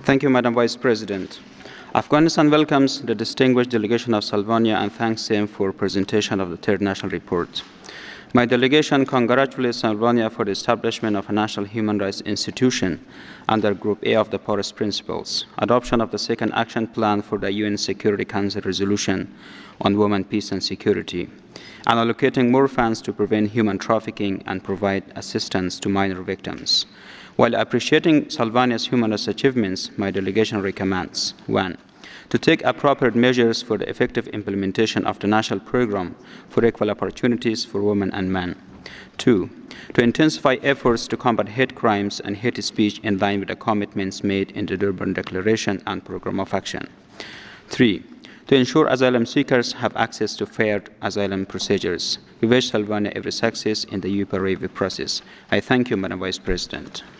Thank you, Madam Vice President. Afghanistan welcomes the distinguished delegation of Salvania and thanks them for presentation of the third national report. My delegation congratulates Salvania for the establishment of a national human rights institution under Group A of the Paris Principles, adoption of the second action plan for the UN Security Council resolution on women, peace and security, and allocating more funds to prevent human trafficking and provide assistance to minor victims. While appreciating Salvania's human rights achievements, my delegation recommends 1. To take appropriate measures for the effective implementation of the national program for equal opportunities for women and men. 2. To intensify efforts to combat hate crimes and hate speech in line with the commitments made in the Durban Declaration and Program of Action. 3. To ensure asylum seekers have access to fair asylum procedures. We wish Salvania every success in the UPA review process. I thank you, Madam Vice President.